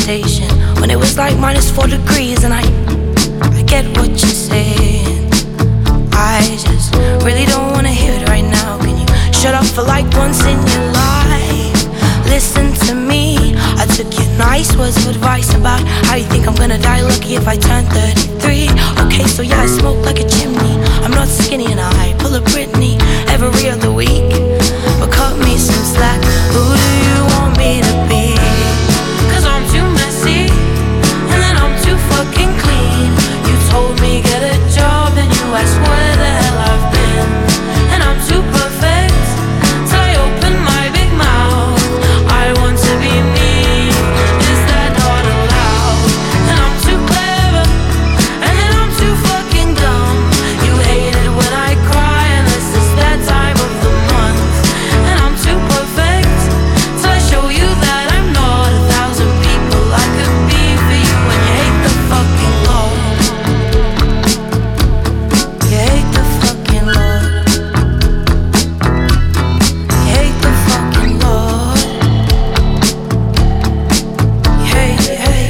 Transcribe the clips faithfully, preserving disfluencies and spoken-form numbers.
conversation when it was like minus four degrees, and I, I get what you're saying. I just really don't wanna hear it right now. Can you shut up for like once in your life? Listen to me. I took your nice words of advice about how you think I'm gonna die lucky if I turn thirty-three. Okay, so yeah, I smoke like a chimney. I'm not skinny and I pull a Britney every other week. But cut me some slack. Who do you want me to be? Cause I'm too messy, and then I'm too fucking clean. You told me get a job, and you asked where the hell I've been. And I'm too perfect till I open my big mouth. I want to be me, is that not allowed? And I'm too clever, and then I'm too fucking dumb. You hate it when I cry, unless it's that time of the month. And I'm too perfect till I show you that I'm not a thousand people I could be for you. And you hate the fucking Lord. You hate the fucking Lord. You hate the fucking Lord. You hate, you hate.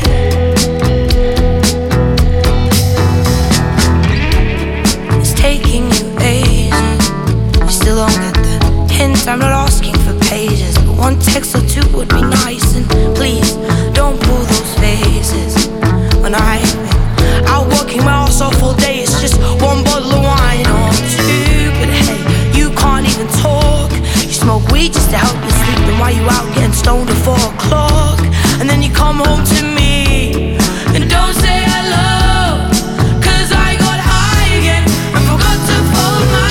It's taking you ages. You still don't get the hint. I'm not asking for pages, but one text or two would be nice. And please don't pull those faces when I've been out working my ass off all day. It's just one bottle of wine or two, but hey, you can't even talk. You smoke weed just to help you sleep, and while you out getting stoned at four o'clock, and then you come home to me and don't say hello. Cause I got high again and forgot to fold my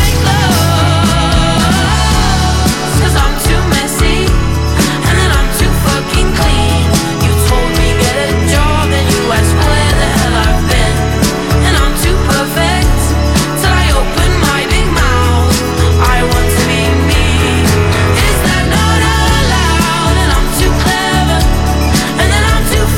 clothes. Cause I'm too messy, and then I'm too fucking clean. You told me get a job, and you asked where the hell I've been. And I'm too perfect till I open my big mouth. I want to be me, is that not allowed? And I'm too clever, and then I'm too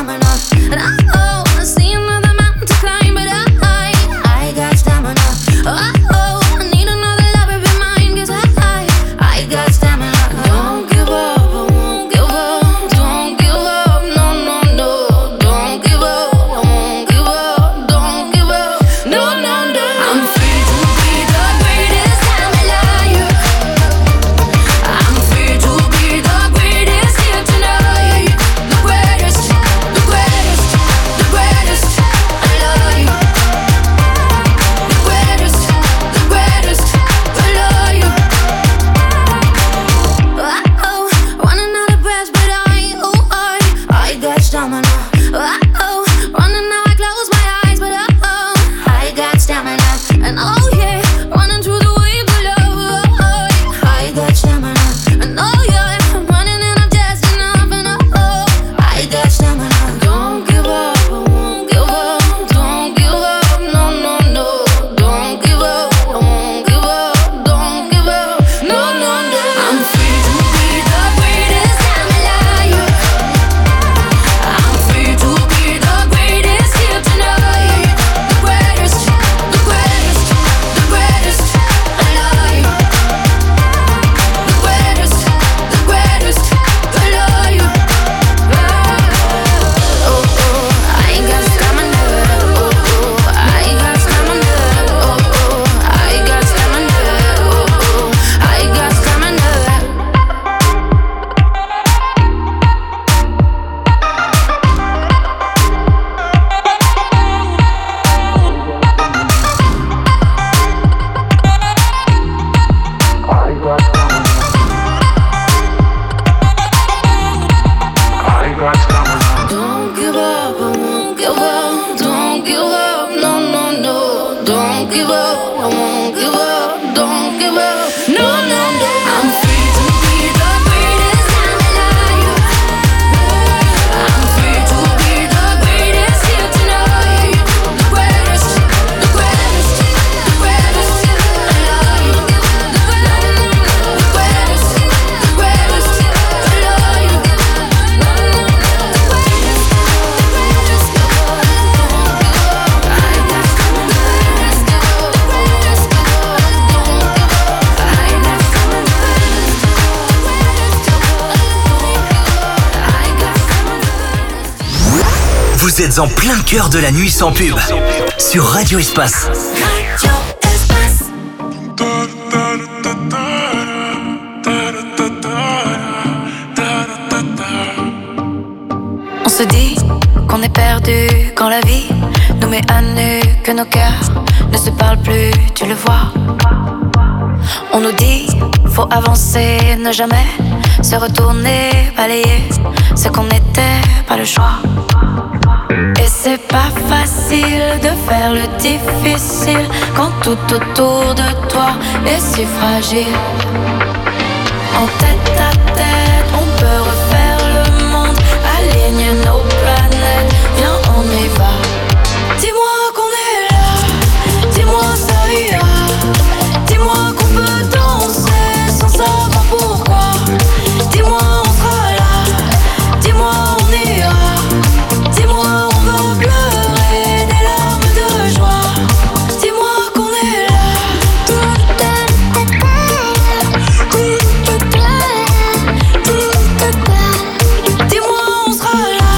stamina. And oh, I see another mountain to climb, but I, I got stamina. Oh, oh, I need another lover be mine, 'cause I, I got stamina. Don't give up, I won't give up. Don't give up, no, no, no. Don't give up, I won't give up. Don't give up, no, no, no. I'm free to be the greatest I'm alive. I'm free to be the greatest here tonight. The greatest, the greatest, the greatest alive. The greatest, the greatest alive. Oh, oh, running out of breath, but I, oh, I, I got stamina. Oh, oh, running now I close my eyes, but oh, oh, I got stamina. And oh yeah, running through the waves of love. Oh, oh, I got stamina. And oh yeah, I'm running and I'm just enough. And oh, oh, I got stamina. Don't give up, I won't give up. Don't give up, no, no, no. Don't give up, I won't give up. Don't give up, no, no, no. I'm free to be the greatest I'm alive. I'm free to be the greatest here tonight. The greatest, the greatest, the greatest alive. The greatest, the greatest alive. Oh, oh, I got stamina. Oh, oh, I got stamina. Oh, oh, I got stamina. Oh, oh, I got stamina. Don't give up, I won't give up. Don't give up, no, no, no. Don't give up, I won't give up. Don't give up, no, no, no. I'm free to be the greatest I'm alive. I'm free to be the greatest here tonight. The greatest, the greatest, the greatest alive. The greatest, the greatest alive. Vous êtes en plein cœur de la nuit sans pub sur Radio Espace. Radio Espace. On se dit qu'on est perdu quand la vie nous met à nu, que nos cœurs ne se parlent plus, tu le vois. On nous dit faut avancer, ne jamais se retourner, balayer ce qu'on était, pas le choix. Et c'est pas facile de faire le difficile quand tout autour de toi est si fragile. En tête à tête, on peut refaire le monde, aligner nos planètes, viens on y va. Dis-moi qu'on est là, dis-moi ça ira. Dis-moi qu'on peut danser sans savoir pourquoi. Dis-moi on sera là, dis-moi on ira. Dis-moi on va pleurer des larmes de joie. Dis-moi qu'on est là. Dis-moi on sera là.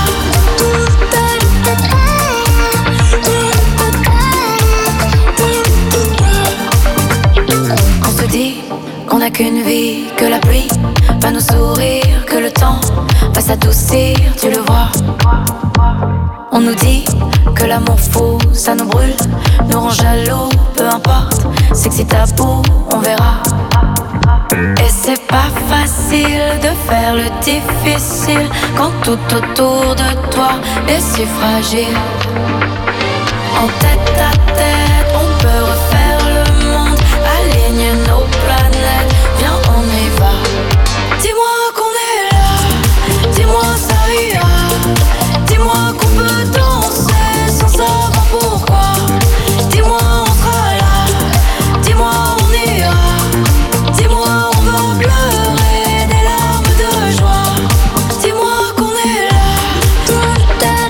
On se dit qu'on n'a qu'une vie, que la pluie va nous sourire, que le temps va s'adoucir, tu le vois. On nous dit que l'amour fou, ça nous brûle, nous rend jaloux, peu importe, c'est que si t'as beau, on verra. Et c'est pas facile de faire le difficile quand tout autour de toi est si fragile. En tête à tête, on peut refaire le monde, aligner nos planètes, viens on y va. Dis-moi qu'on est là, dis-moi ça ira. Dis-moi qu'on peut danser sans savoir pourquoi. Dis-moi on sera là, dis-moi on ira. Dis-moi on va pleurer des larmes de joie. Dis-moi qu'on est là.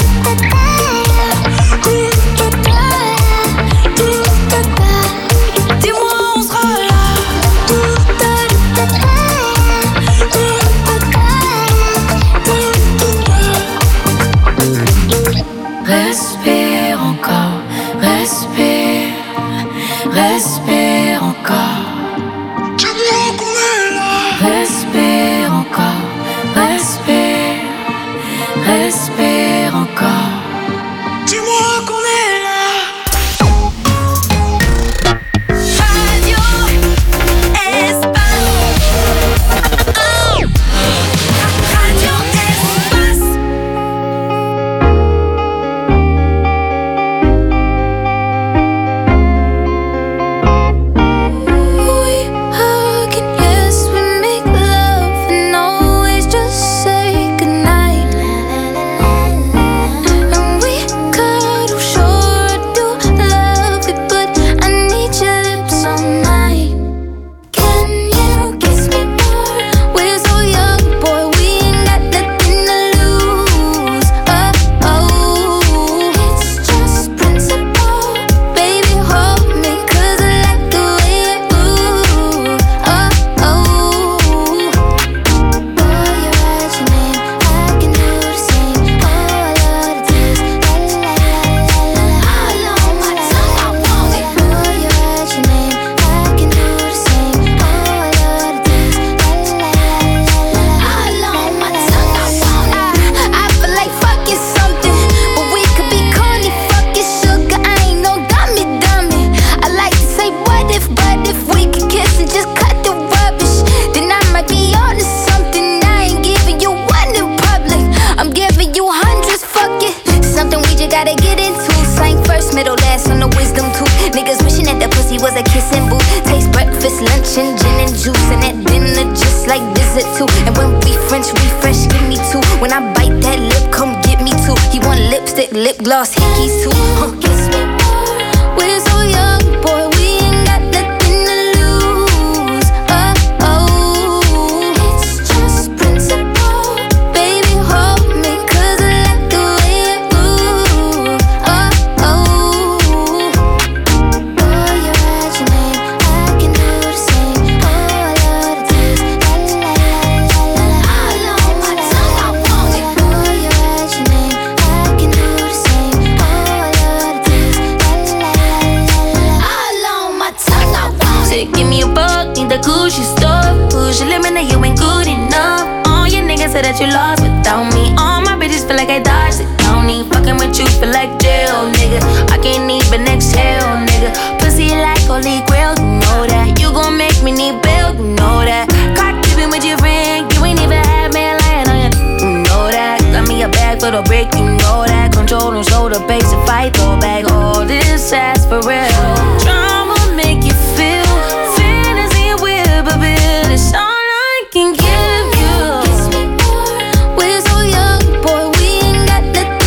faire encore. Dis-moi qu'on est là. Radio Espace. Radio Espace. We hug and yes, we make love and always just say goodnight. And we cuddle, sure I do love it, but I need your lips all night. Can you kiss me more? We're so young, boy, we ain't got nothing to lose. Oh, oh, it's just principle. Baby, hold me, 'cause I like the way it moves. Oh, oh, boy, you write your name, I can do the same. Oh, I love the taste, la la la la la. All on my tongue, I want it. Boy, you write your name, I can do the same. Oh, I love the taste, la la la la la. All on my tongue, I want it. I feel like fucking something, but we could be corny, fucking sugar. I ain't no dummy, dummy. I like to say what if, but if we could kiss and just cut the rubbish, then I might be on to something. I ain't giving you one in public, I'm giving you hundreds, fuck it. Something we just gotta get into. Sang first, middle, last on the wisdom tooth. Niggas wishing that the pussy was a kissing booth. Taste breakfast, lunch, and gin and juice, and at dinner just like visit too. And when we French refresh, give me two. When I bite that lip, come get me two. He want lipstick, lip gloss, hickeys too. Huh, kiss me more. We're so young, boy, we ain't got nothing to lose. Oh, oh, it's just principle. Baby, hold me, 'cause I like the way it moves. Oh, oh, boy, you write your name, I can do the same. Oh, I love the taste, la la la la la. All on my tongue, I want it. Boy, you write your name, I can do the same. Oh, I love the taste, la la la la la. All on my tongue, I want it. Say, give me a buck, need the Gucci stuff. Push your limit, you ain't good enough. All your niggas say that you lost without me. All my bitches feel like I dodged it. Don't need fucking with you, feel like jail, nigga. I can't even exhale, nigga. Pussy like holy grail, you know that. You gon' make me need bail, you know that. Caught keeping with your friend, you ain't even had me lying on you, you know that. Got me a bag for the break, you know that. Control and shoulder, base and fight, throw back. All this ass for real. Drama make you feel, fantasy weird, but baby, it's all I can give you. Kiss me more. We're so young, boy, we ain't got nothing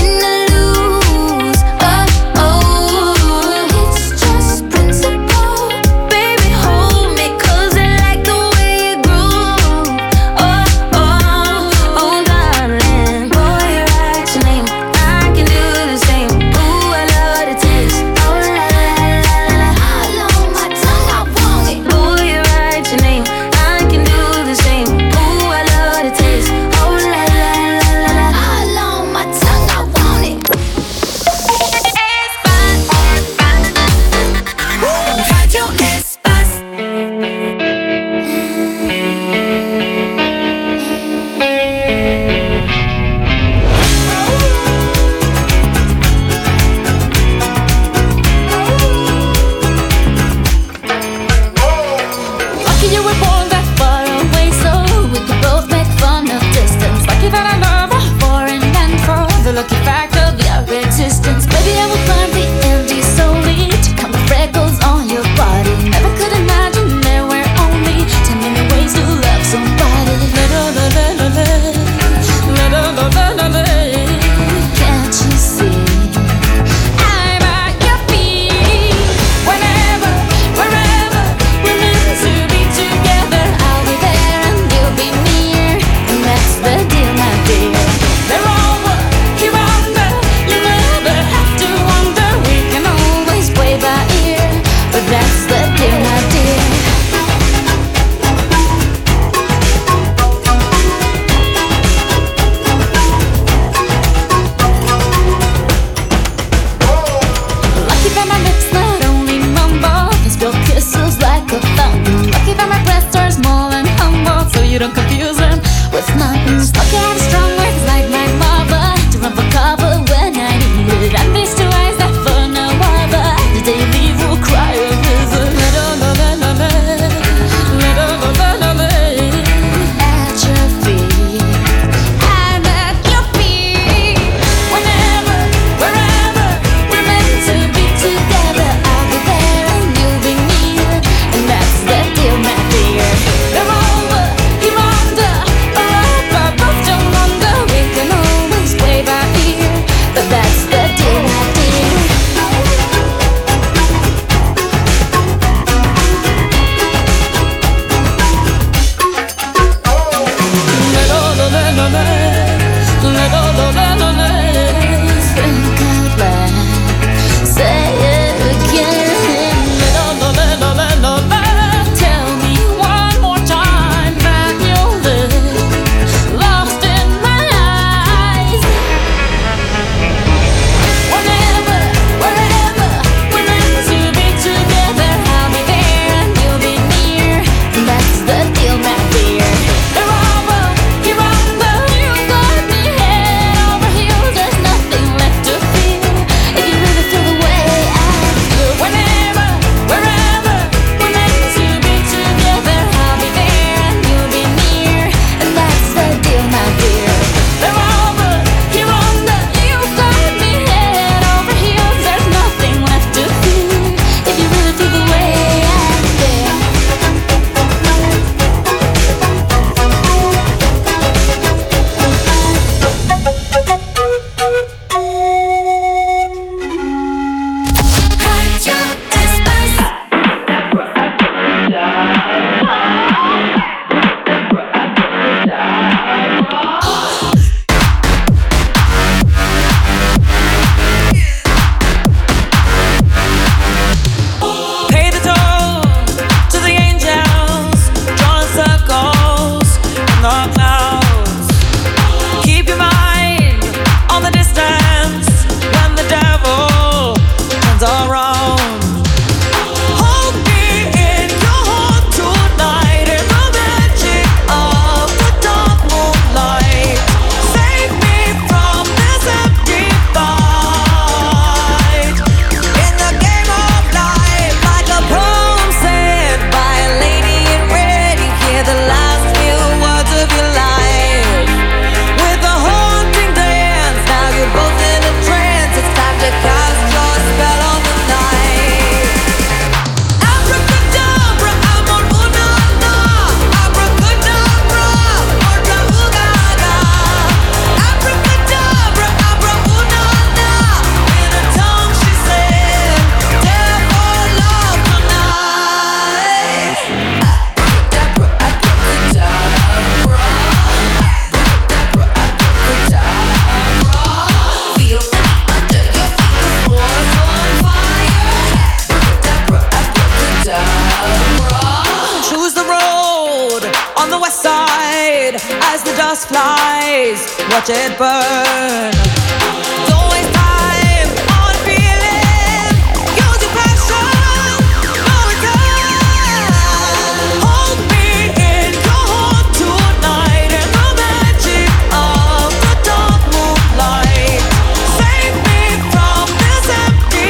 face, watch it burn. Don't waste time on feeling. Use your passion, no return. Hold me in your heart tonight in the magic of the dark moonlight. Save me from this empty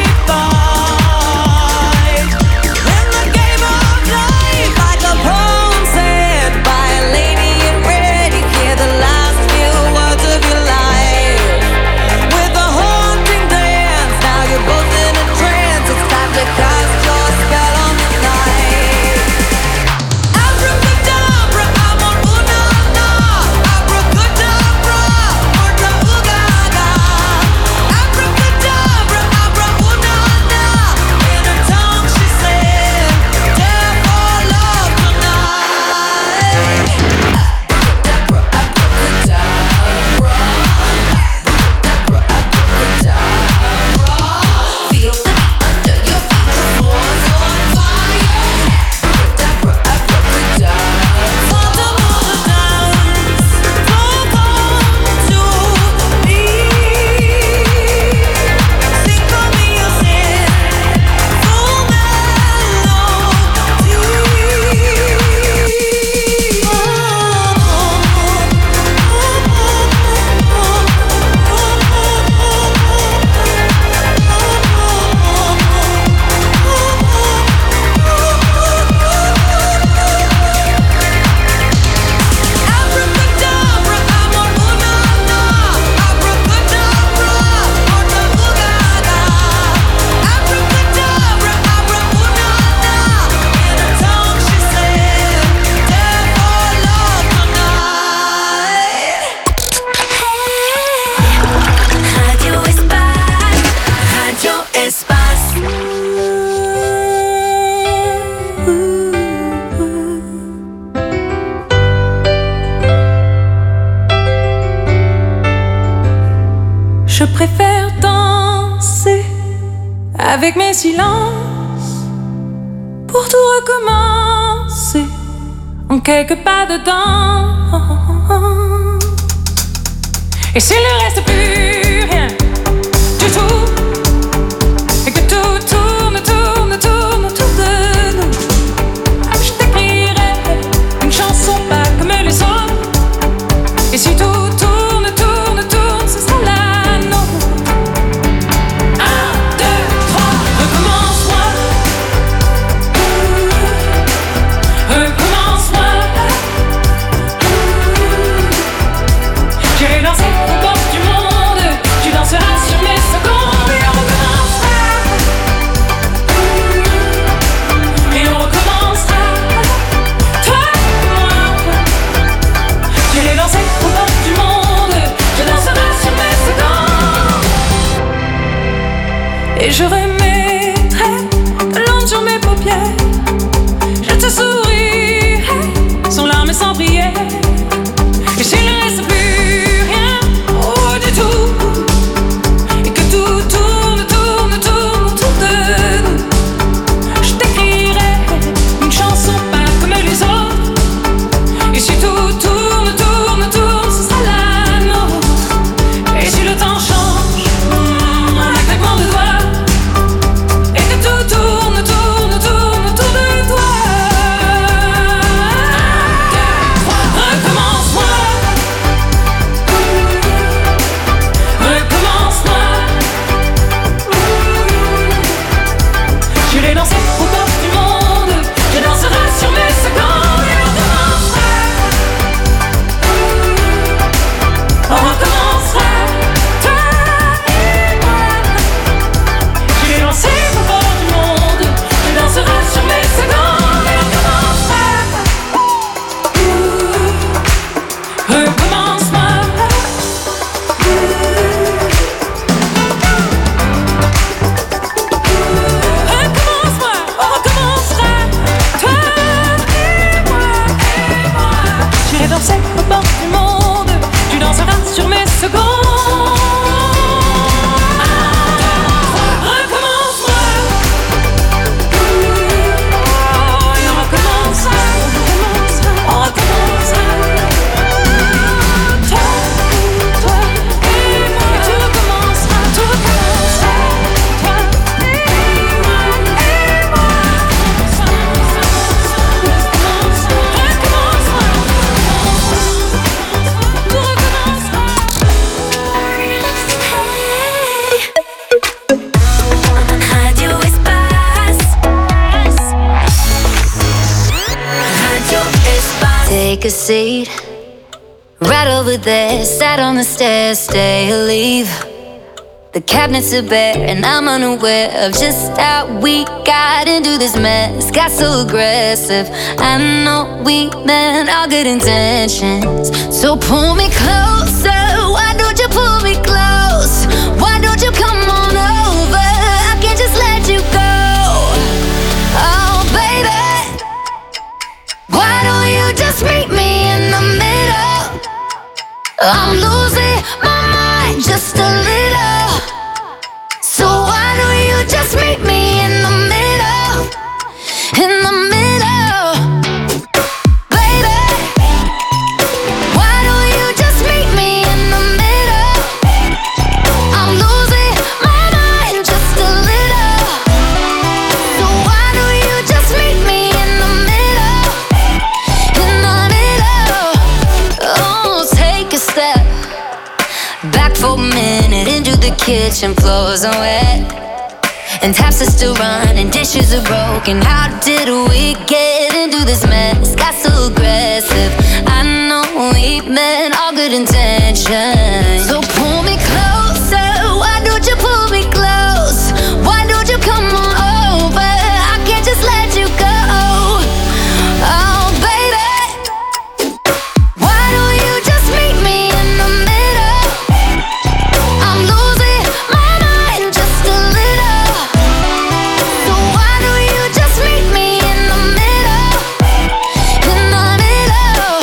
fight. In the game of life, like a poem said by a lady in red, you hear the last few words of your life. With a haunting glance, now you're both in a trance. It's time to cast your spell on the night. Abracadabra, amor, una, na. Abracadabra, orta, ugaga. Abracadabra, abra, una, na. In her tongue she said, "Death or love tonight." Abracadabra, abracadabra. Abracadabra, feel the beat under your feet. The floor's on fire. Abracadabra, abracadabra. Thunder will dance. Don't come to me. Sing for me your sin. Full Abracadabra, amor, una, na. Abracadabra, orta, ugaga. Abracadabra, abra, una, na. In her tongue she said, "Death or love tonight." Radio Espace, Radio Espace. Je préfère danser avec mes silences pour tout recommencer en quelques pas dedans. Et s'il ne reste plus rien du tout, et que tout tourne, tourne, tourne autour de nous, je t'écrirai une chanson pas comme les autres. Et si tout tourne, tourne, tourne, ce sera la nôtre. Un, deux, trois, recommence-moi. Recommence-moi. J'irai danser au bord du monde. Tu danseras sur mes secondes. Et on recommencera. Et on recommencera. Toi et moi. J'irai danser au bord du monde. Tu danseras sur mes secondes. Et je remettrai de l'encre sur mes paupières. Je te sourirai sans larmes et sans prière. Et s'il ne reste plus rien, oh du tout, et que tout tourne, tourne, tourne autour de nous, je t'écrirai une chanson pas comme les autres. Et si tout tourne, tourne, tourne, ce sera la nôtre. Et si le temps change, mm, en un claquement de doigts, et que tout tourne, tourne, tourne, take a seat. Right over there, sat on the stairs, stay or leave. The cabinets are bare and I'm unaware of just how we got into this mess. Got so aggressive. I know we meant all good intentions. So pull me closer. Why don't you pull me close? Why don't you come on over? I can't just let you go. Oh baby, why don't you just meet me in the middle? I'm losing my mind just a little. So why don't you just meet me in the middle? In the middle, baby. Why don't you just meet me in the middle? I'm losing my mind just a little. So why don't you just meet me in the middle? In the middle. Oh, take a step back for a minute into the kitchen, floors are wet and taps are still running, dishes are broken. How did we get into this mess? Got so aggressive. I know we meant all good intentions. So pull me closer. Why don't you pull me close? Why don't you come on over? I can't just let you go. Oh baby, why don't you just meet me in the middle? I'm losing my mind just a little. So why don't you just meet me in the middle? In the middle.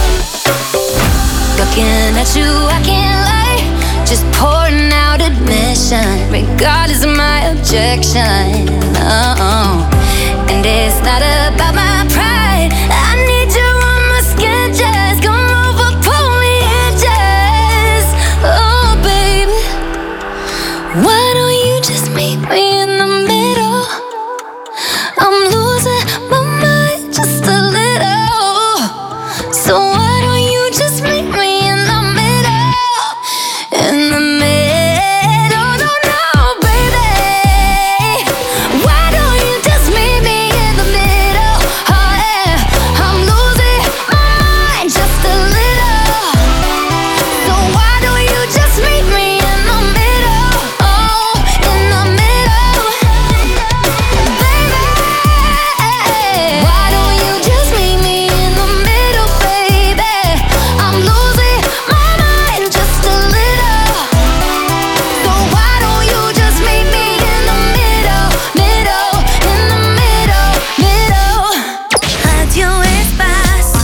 Looking at you, I can't lie. Just pouring out admission, regardless of my objection. Oh, and it's not about my pride. I need you on my skin, just come over, pull me in, just. Oh, baby, why don't you just meet me in the middle? I'm losing my mind just a little. So why don't you just meet me in the middle? In the middle, no, no, baby. Why don't you just meet me in the middle? Oh yeah, I'm losing my mind just a little. So why don't you just meet me in the middle? Oh, in the middle, baby. Why don't you just meet me in the middle, baby? I'm losing my mind just a little. So why don't you just meet me in the middle, middle, in the middle, middle? Radio Espace.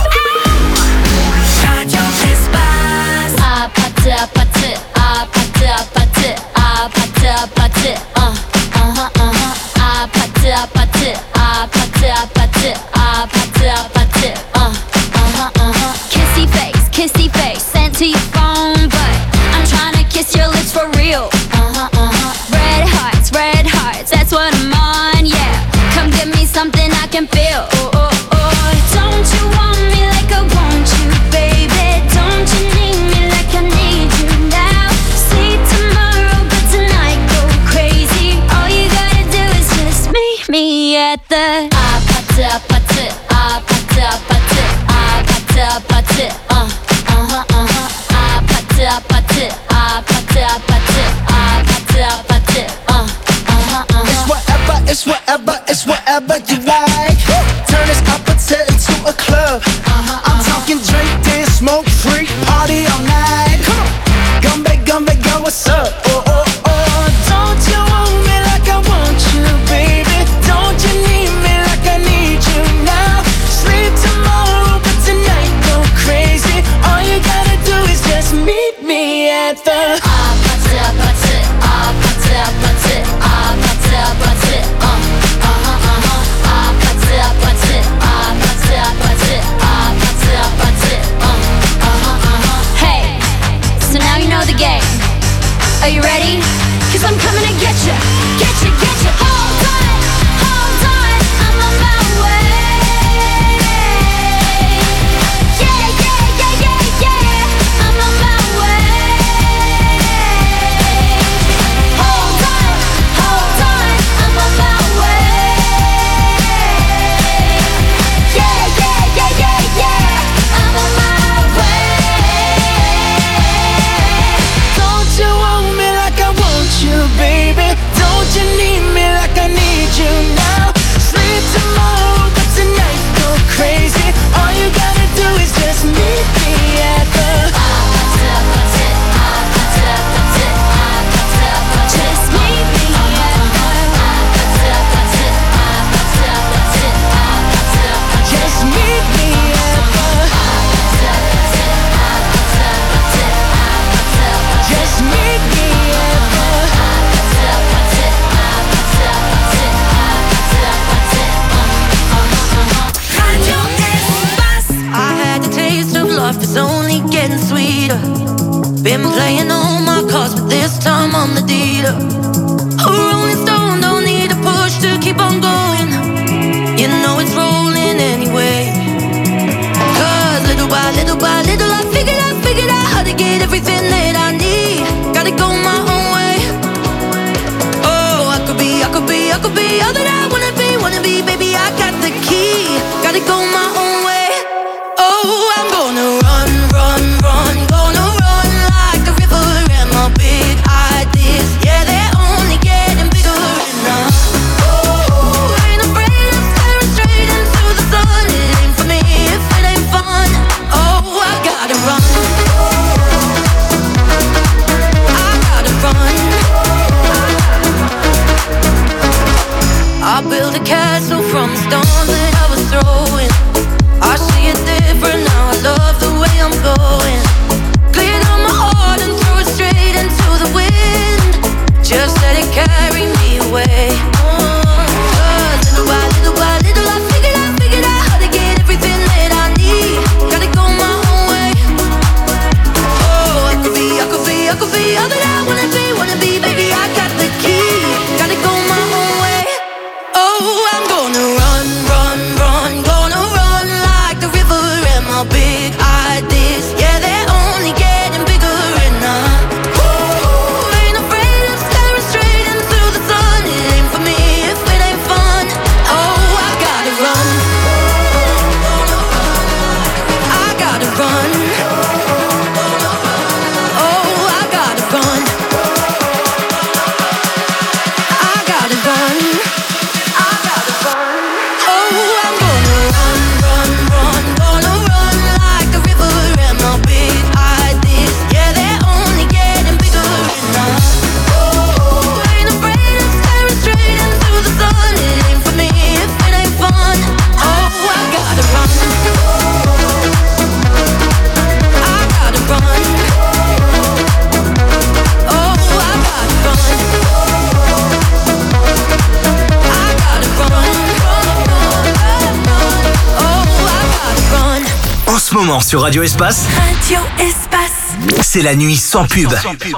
Radio Espace. Ah, pâté, ah, pâté, ah, pâté, ah, pâté, ah, pâté, ah, pâté, uh, uh-huh, uh-huh. Ah, pâté, ah, pâté, ah, pâté, ah, pâté, ah, pâté, ah, pâté, uh, uh-huh, uh-huh. Kissy face, kissy face, sent to your phone, but I'm tryna kiss your lips for real. Uh-huh, uh-huh. Red hearts, red hearts, that's what I'm on, yeah. Come give me something I can feel. Oh, oh, oh. Don't you want me like I want you, baby? Don't you need me like I need you now? See tomorrow, but tonight go crazy. All you gotta do is just meet me at the ah, pâté, ah, pâté, ah, pâté, ah, pâté, ah, pâté, ah, pâté, uh, uh-huh, uh-huh. Ah, pâté, ah, pâté, ah, pâté, ah, pâté, ah, pâté, ah, pâté, uh, uh-huh, uh-huh. It's whatever, it's whatever, it's whatever you like. Turn this appetite into a club. I'm talking drink, dance, smoke, freak, party all night. Come on, gumbe, gumbe, girl, what's up? Oh, oh, oh. Don't you want me like I want you, baby? Don't you need me like I need you now? Sleep tomorrow, but tonight go crazy. All you gotta do is just meet me at the Ah, pâté, ah, pâté, ah, pâté, ah, pâté, ah, pâté, ah, pâté, uh, uh-huh, uh-huh. Ah, pâté, ah, pâté, ah, pâté, ah, pâté, ah, pâté, ah, pâté, uh, uh-huh, uh-huh. Hey, so now you know the game. Are you ready? 'Cause I'm coming to get you, get you, get you. Hold on, hold on, I'm on my way. Yeah, yeah, yeah, yeah, yeah, I'm on my way. Hold on, hold on, I'm on my way. Yeah, yeah, yeah, yeah, yeah. Been playing all my cards, but this time I'm the dealer. A rolling stone, don't need a push to keep on going. You know it's rolling anyway. Cause little by little by little I figured out, figured out how to get everything that I need. Gotta go my own way. Oh, I could be, I could be, I could be all that I wanna be, wanna be, baby, I got the key. Gotta go my own way. Oh, I'm gonna run, run, run, gonna run like a river. And my big ideas, yeah, they're only getting bigger. And I, oh, ain't afraid of staring straight into the sun. It ain't for me if it ain't fun. Oh, I gotta run, I gotta run. I built a castle from the stones that I was throwing. I see it different now, I love the way I'm going. Cleared out my heart and threw it straight into the wind. Just let it carry me away. Cause little by little by little I figured out, figured out how to get everything that I need. Gotta go my own way. Oh, I could be, I could be, I could be all that I wanna be, wanna be, baby, I got the key. Gotta go my own way. Oh, I'm gonna run, run, run, gonna run like the river. And my big ideas, yeah, they're only getting bigger. And I, ooh, ain't afraid of staring straight into the sun. It ain't for me if it ain't fun. Oh, I gotta run, I gotta run. Oh, I gotta run, I gotta run. En ce moment sur Radio Espace, Radio Espace, c'est la nuit sans pub. Sans pub.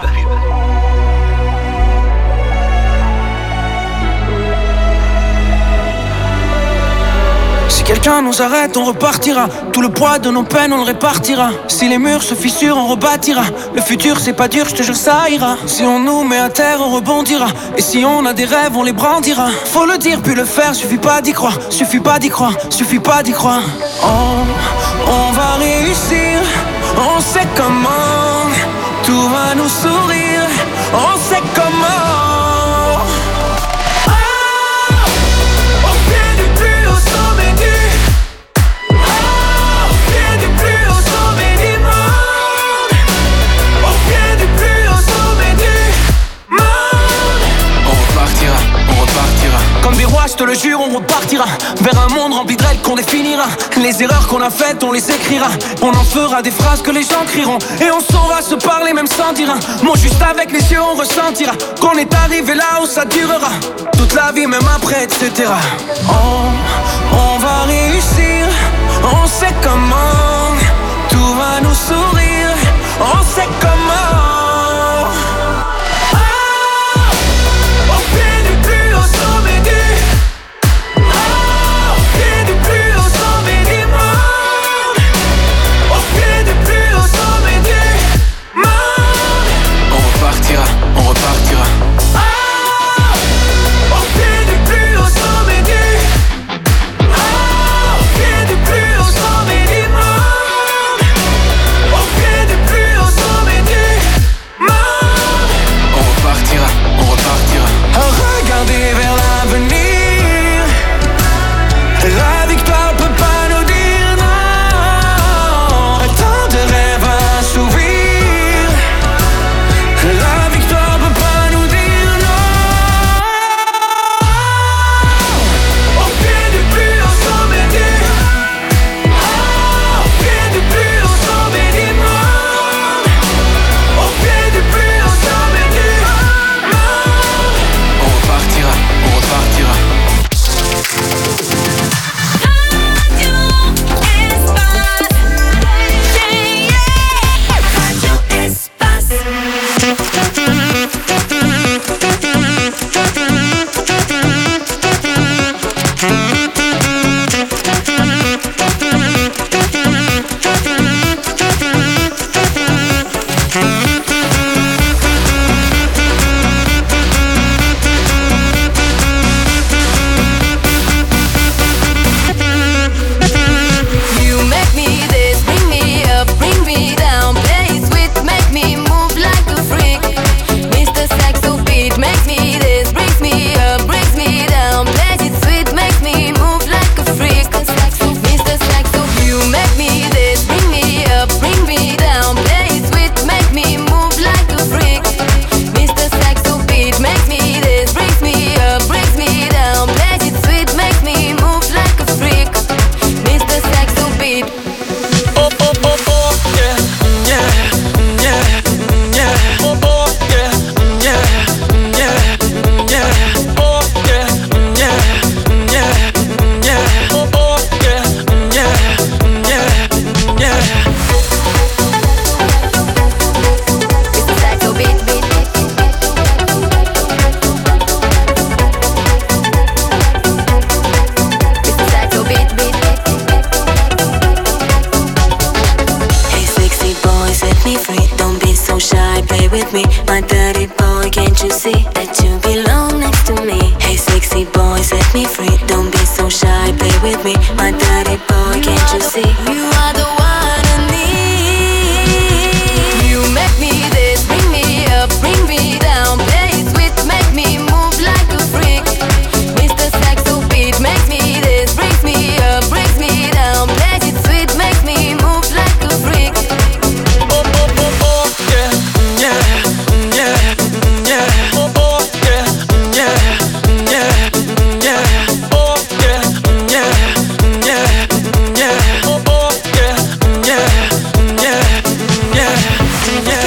Si quelqu'un nous arrête, on repartira. Tout le poids de nos peines, on le répartira. Si les murs se fissurent, on rebâtira. Le futur, c'est pas dur, je te jure, ça ira. Si on nous met à terre, on rebondira. Et si on a des rêves, on les brandira. Faut le dire, puis le faire, suffit pas d'y croire. Suffit pas d'y croire, suffit pas d'y croire. On, on va réussir, on sait comment. Tout va nous sourire, on sait comment. Comme des rois, je te le jure, on repartira vers un monde rempli de règles qu'on définira. Les erreurs qu'on a faites, on les écrira. On en fera des phrases que les gens crieront. Et on saura se parler même sans dire un mot. Juste avec les yeux, on ressentira qu'on est arrivé là où ça durera toute la vie, même après, et cetera. On, on va réussir, on sait comment. Tout va nous sourire, on sait comment. see that you belong next to me. Hey sexy boy, set me free. Don't be so shy, play with me. My dirty boy, can't you see? You are the one I need. You make me this, bring me up, bring me down. Play it sweet, make me move like a freak. Mister Saxo beat makes me this, brings me up, brings me down. Play it sweet, makes me move like a freak. Oh, oh, oh, oh, yeah, yeah, yeah, yeah. Oh, oh, yeah, yeah, yeah, yeah. Oh, yeah, yeah, yeah, yeah. Oh, oh, yeah, yeah, yeah, yeah, yeah,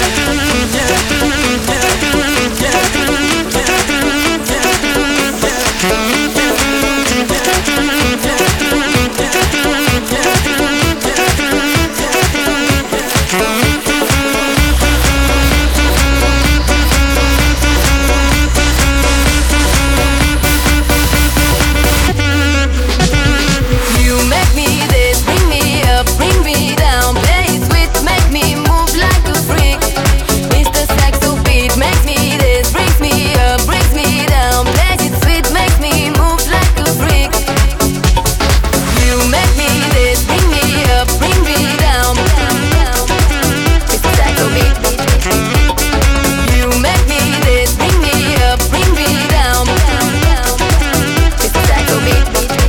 You make me this, bring me up, bring me down. Play it sweet, make me move like a freak. Mister Saxo beat makes me this, brings me up, brings me down. Play it sweet, makes me move like a freak. You make me this, bring me up, bring me down. Mister Saxo beat. You make me this, bring me up, bring me down. Mister Saxo beat.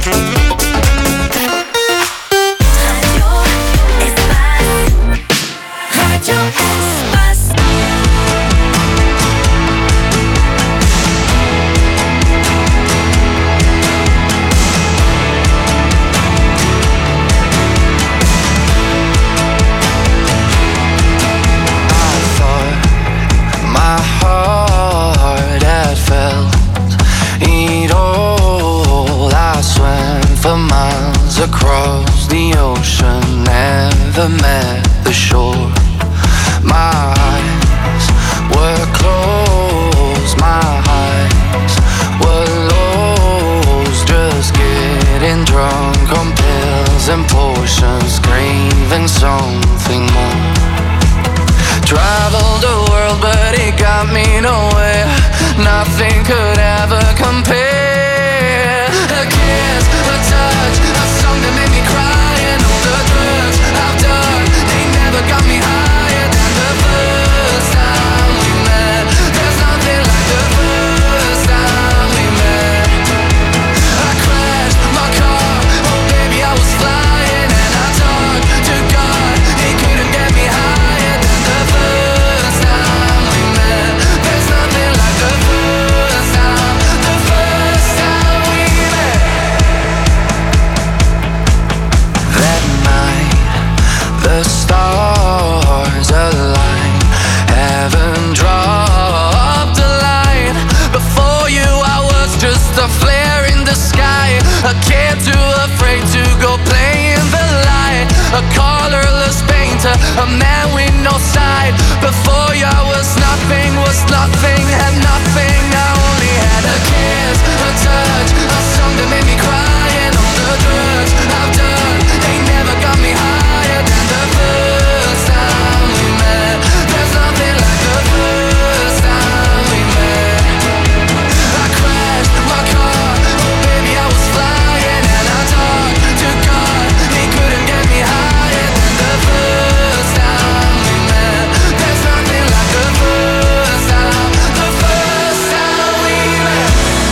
Radio Espace. My heart had felt it all. I swam for miles across the ocean, never met the shore. My eyes were closed, my eyes were lost, just getting drunk on pills and potions, craving something more. Traveled the world, but it got me nowhere. Nothing could ever compare. A kiss, a touch, a song that made me cry, and all the drugs I've done, they never got me higher than the first time we met. There's nothing like the first time we met. I crashed my car, oh baby I was flying, and I talked to God, he couldn't get me higher than the first time we met. There's nothing like the first time, the first time we met. That night, the stars aligned, heaven dropped a line. Before you I was just a flare in the sky, a kid too afraid to go play in the light, a colorless painter, a man with no side. Before you I was nothing, was nothing, had nothing. I only had a kiss, a touch, a song that made me cry, and all the drugs I've done, they never got me higher than the first time we met. There's nothing like the first time we met. I crashed my car, oh baby I was flying, and I talked to God, he couldn't get me higher than the first time we met. There's nothing like the first time, the first time we met.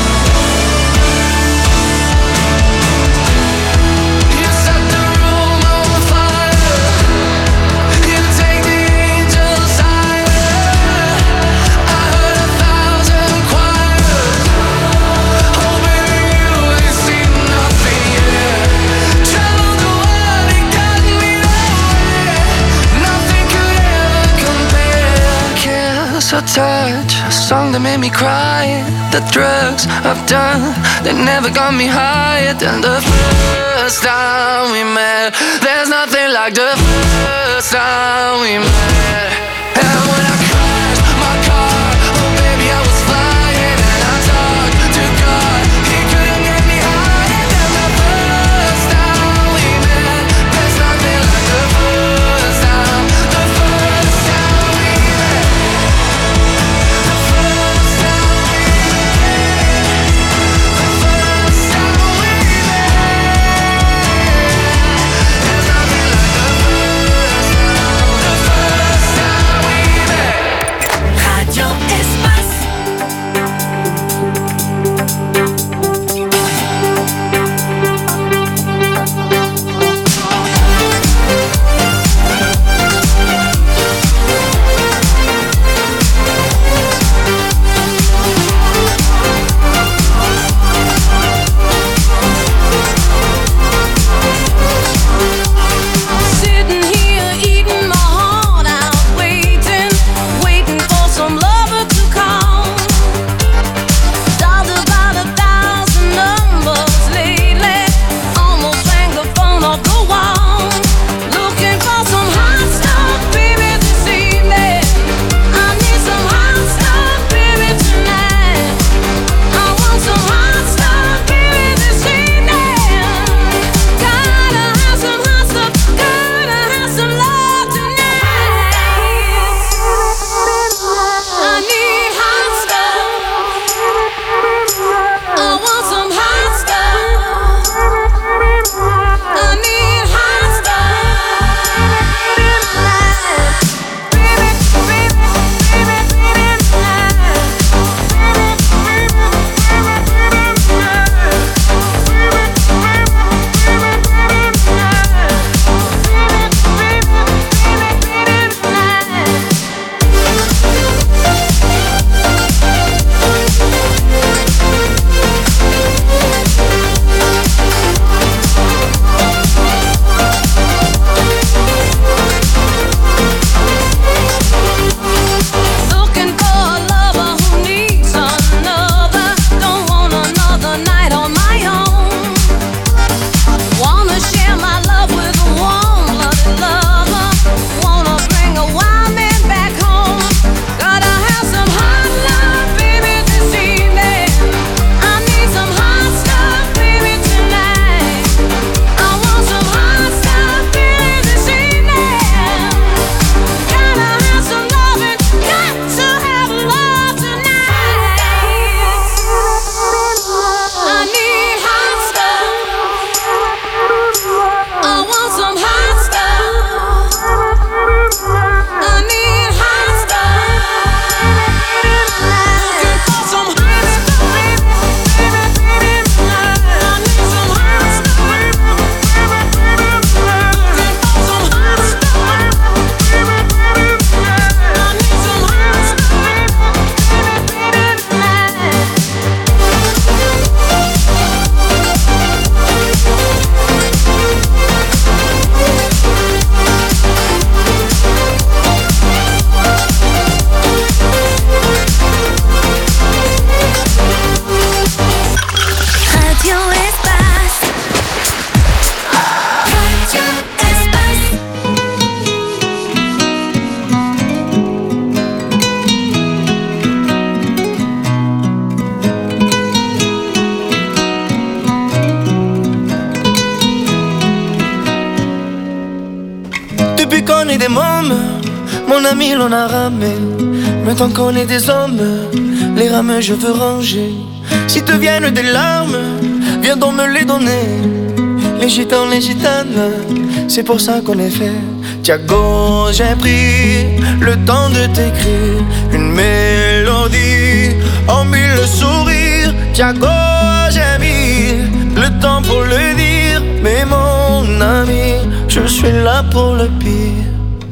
You set the room on fire, you take the angels higher. I heard a thousand choirs, oh baby you ain't seen nothing yet. Traveled the world, it got me nowhere. Nothing could ever compare. Kiss or touch, a song that made me cry. The drugs I've done, they never got me higher than the first time we met. There's nothing like the first time we met. And when I crashed my car, oh baby I was flying, and I talked to God, he couldn't get me higher than the first time we met. There's nothing like the first time, the first time we met. The first time des mômes, mon ami l'on a ramé. Maintenant qu'on est des hommes, les rames je veux ranger. Si te viennent des larmes, viens donc me les donner. Les gitans, les gitanes, c'est pour ça qu'on est fait. Thiago, j'ai pris le temps de t'écrire une mélodie en mille sourires. Thiago, j'ai mis le temps pour le dire. Mais mon ami, je suis là pour le pire.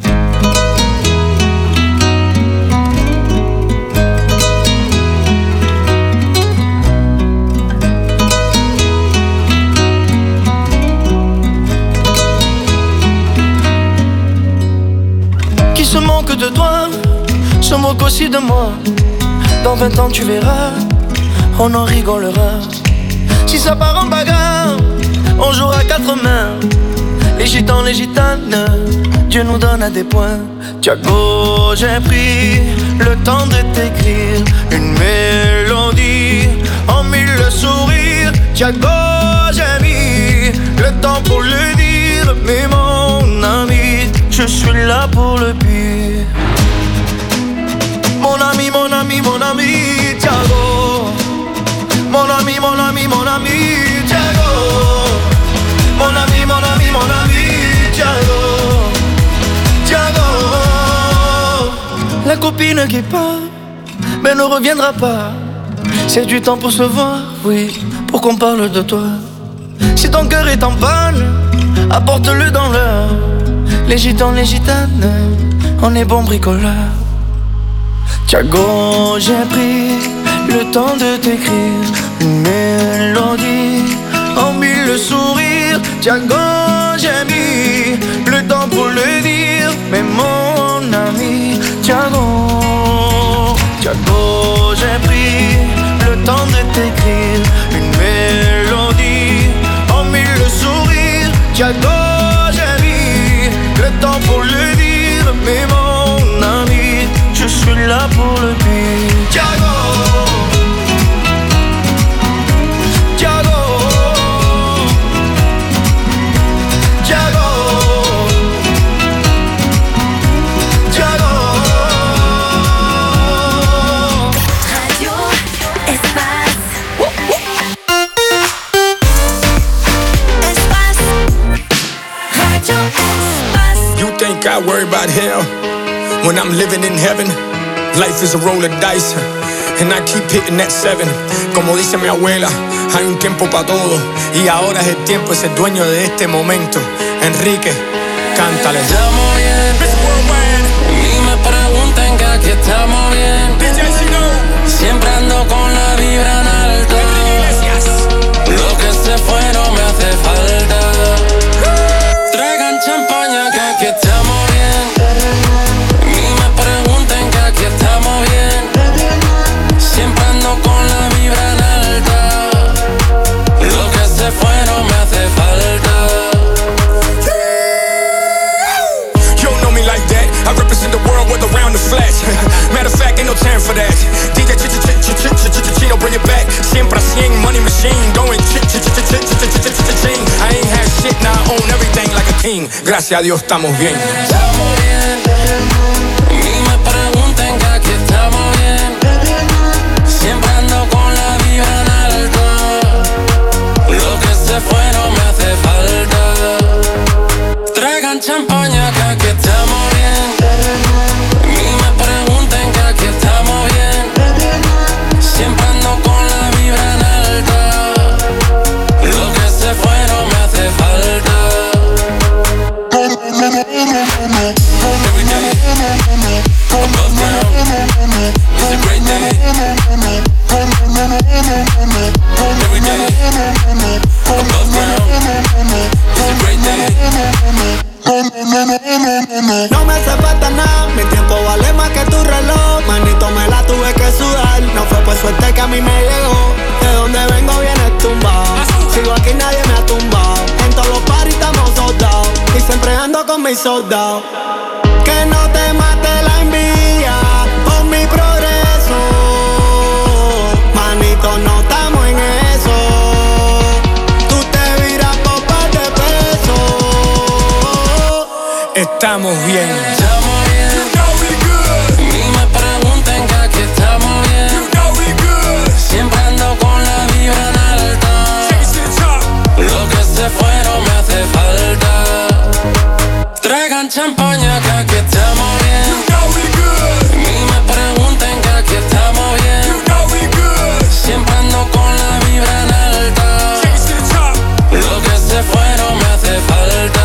Qui se moque de toi, se moque aussi de moi. Dans vingt ans tu verras, on en rigolera. Si ça part en bagarre, on jouera quatre mains. Les gitans, les gitanes, Dieu nous donne à des points. Thiago, j'ai pris le temps de t'écrire une mélodie en mille sourires. Thiago, j'ai mis le temps pour le dire. Mais mon ami, je suis là pour le pire. Mon ami, mon ami, mon ami, Thiago. Mon ami, mon ami, mon ami, Thiago. Mon ami, mon ami, mon ami, Thiago. Thiago. La copine qui part, mais ne reviendra pas. C'est du temps pour se voir, oui, pour qu'on parle de toi. Si ton cœur est en panne, apporte-le dans l'heure. Les gitans, les gitanes, on est bons bricoleurs. Thiago, j'ai pris le temps de t'écrire une mélodie en mille sourires. Thiago, j'ai mis le temps pour le dire. Mais mon ami, Thiago, Thiago, j'ai pris le temps de t'écrire une mélodie en mille sourires. Thiago, j'ai mis le temps pour le dire. Mais mon ami, je suis là pour le pire. Thiago. I worry about hell when I'm living in heaven. Life is a roll of dice and I keep hitting that seven. Como dice mi abuela, hay un tiempo para todo y ahora es el tiempo, es el dueño de este momento. Enrique, cántale. Estamos bien, ni me pregunten que aquí estamos bien. Siempre ando con la vibra en alto. Lo que se fue no me hace falta. Traigan champaña que aquí estamos bien. Ni me pregunten que aquí estamos bien. Siempre ando con la vibra en alta. Lo que se fue no me hace falta. You don't know me like that. I represent the world with around the flash. Matter of fact, ain't no time for that. D J ch ch ch ch ch ch ch bring it back. Siempre a cien, money machine, going ch ch ch ch ch ch ch ch ching. I ain't had shit, now I own everything like a king. Gracias a Dios estamos bien. Estamos bien. Ni me pregunten que aquí estamos bien. Siempre ando con la vibra en alto. Lo que se fue no me hace falta. Traigan champaña que aquí estamos bien. Ni me pregunten que aquí estamos bien. Siempre ando con la vibra en alta. Lo que se fue no me hace falta. Every day, above ground, it's a great day. Every day, above ground, it's a great day. No me hace falta nada, mi tiempo vale más que tu reloj. Manito, me la tuve que sudar. No fue por suerte que a mí me llegó. De donde vengo vienes tumbado. Sigo aquí, nadie me ha tumbado. En todos los paris estamos soldados. Y siempre ando con mis soldados. Que no te mate la envidia por mi progreso. Manito, no estamos en eso. Tú te viras por par de pesos. estamos bien. Estamos bien. You know we good. Ni me pregunten que aquí estamos bien. You know we good. Siempre ando con la vibra en alta. Take it to the top. Lo que se fueron me hace falta. Traigan champaña que aquí estamos bien. You know we good. Ni me pregunten que aquí estamos bien. You know we good. Siempre ando con la vibra en alta. Take it to the top. Lo que se fueron me hace falta.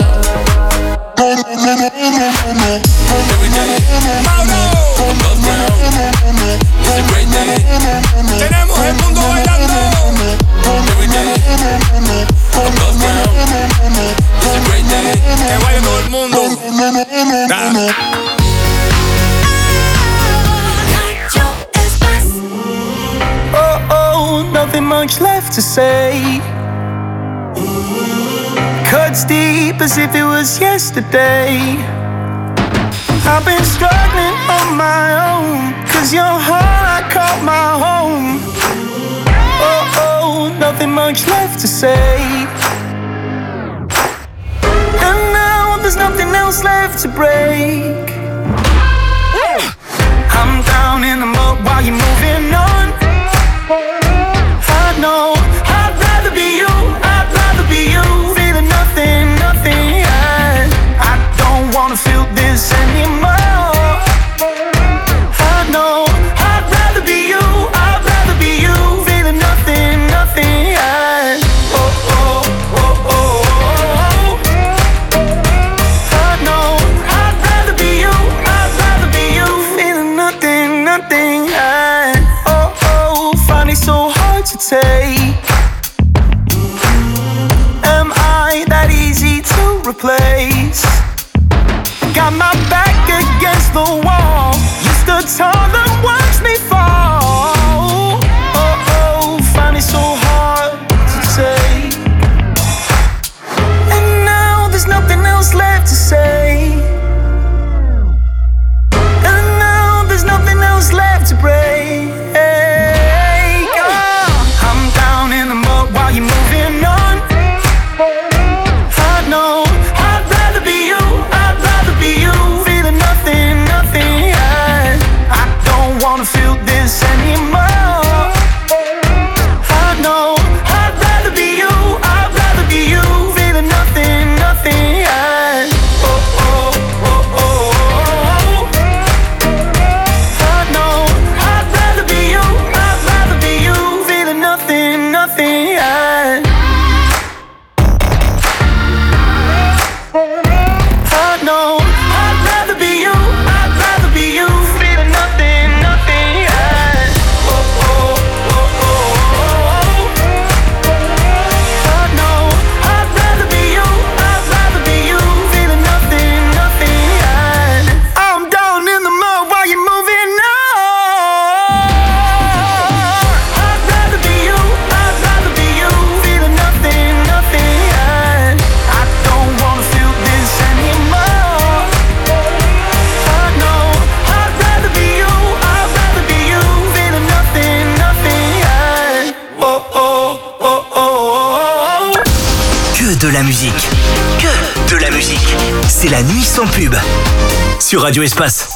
Every day, above ground, it's a great day. Tenemos el mundo bailando. Every day, above ground, it's a great day. Que baile todo el mundo. Nah. Oh, oh, nothing much left to say. Cuts deep as if it was yesterday. I've been struggling on my own, cause your heart I call my home. Oh, oh, nothing much left to say. And now there's nothing else left to break. I'm down in the mud while you're moving on. I know I'd rather be you, I'd rather be you. Feeling nothing, nothing, yeah. I don't wanna feel this anymore. I know I'd rather be you, I'd rather be you. Feeling nothing, nothing, yeah. Oh, oh, oh, oh, oh. I know I'd rather be you, I'd rather be you. Feeling nothing, nothing, yeah. Oh, oh, find it so hard to take. Am I that easy to replace? Got my back against the wall. You stood tall and watched me fall. Oh, oh, find it so hard to take. And now there's nothing else left to say. And now there's nothing else left to break. Oh, I'm down in the mud while you're moving on. I know I'd rather be you, I'd rather be you. Feeling nothing, nothing, yeah. I don't wanna feel this anymore. I know I'd rather be you, I'd rather be you. Feeling nothing, nothing, yeah. Oh, oh, oh, oh, oh. I know I'd rather be you, I'd rather be you. Feeling nothing, nothing, yeah. I know I'd rather be you, I'd rather be you. Feeling nothing, nothing, yeah. Oh, oh, oh, oh, oh. I know I'd rather be you, I'd rather be you. Feeling nothing, nothing, yeah. I'm down in the mud while you're moving on. I'd rather be you, I'd rather be you. Feeling nothing, nothing, yeah. I don't wanna feel this anymore. I know I'd rather be you, I'd rather be you. Feeling nothing, nothing, yeah. Oh, oh, oh, oh, oh. Que de la musique. Que de la musique. C'est la nuit sans pub. Sur Radio Espace.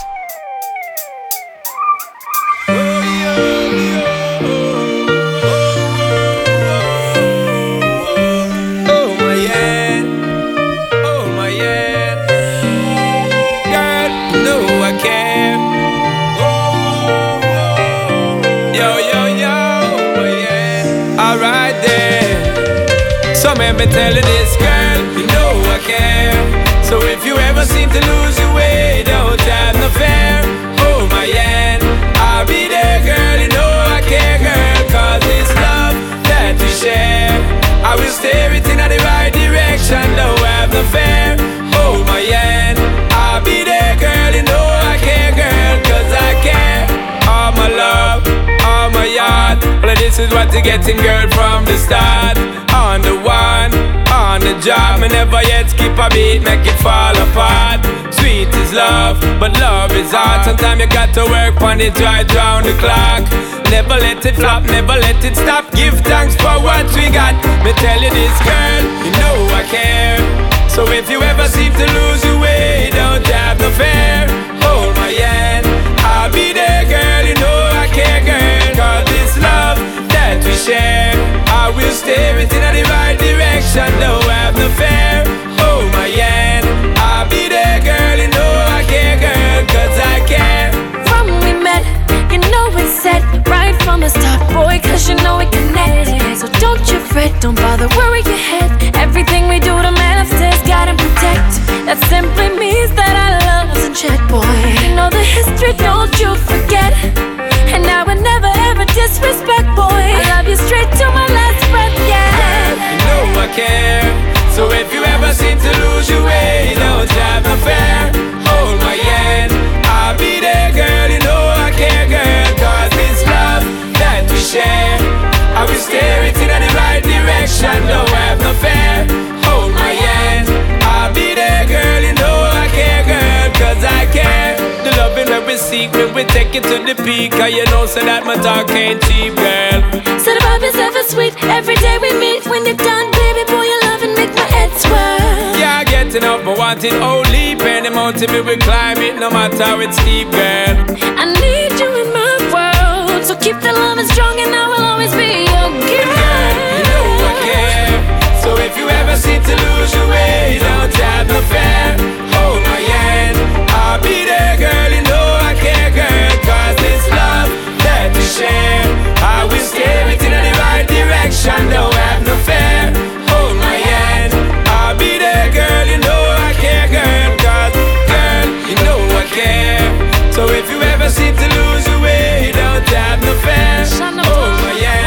Oh my yeah, oh my yeah. Girl, you know I care. Oh, yo, yo, yo, oh yeah. Alright then. So let me tell you this, girl, you know I care. So if you ever seem to lose your way, don't have no fear. Oh my yeah, I'll be there, girl, you know I care, girl. Cause it's love that we share. I will steer it in the right direction, don't have no fear. Oh my yeah, I'll be there, girl, you know I care, girl. Cause I care, all my love, all my heart. Well, this is what you're getting, girl, from the start. On the one, on the job, me never yet skip a beat, make it fall apart. Sweet is love, but love is hard. Sometimes you got to work on it right round the clock. Never let it flop, never let it stop. Give thanks for what we got. Me tell you this, girl, you know I care. So So if you ever seem to lose your way, don't have no fear. Hold my hand, I'll be there, girl. You know I care, girl. Cause this love that we share, I will steer it in the right direction. Don't have no fear. Hold my hand, I'll be there, girl. You know I care, girl. Cause I care. From when we met, you know it's set right from the start, boy. Cause you know we connect. So don't you fret, don't bother worry your head. Everything we do to manifest, guide and protect. That simply means that our love is in check, boy. You know the history, don't you forget. And I would never ever disrespect, boy. I love you straight to my last breath, yeah. You know I care. So if you ever seem to lose your way, don't have no fear. Hold my hand, I'll be there, girl. You know I care, girl. Cause this love that we share, I will steer it in the right direction. Don't have no fear. Hold my hand, I'll be there, girl. You know I care, girl. Cause I care. The loving that we seek, when we take it to the peak. Cause you know, so that my talk ain't cheap, girl. So the vibe is ever sweet. Every day we meet. When you're done, baby boy, your love and make my head swirl. Yeah, getting up, but wanting only. Any mountain we will climb it, no matter how it's steep, girl. I need you in my world, so keep the love strong and now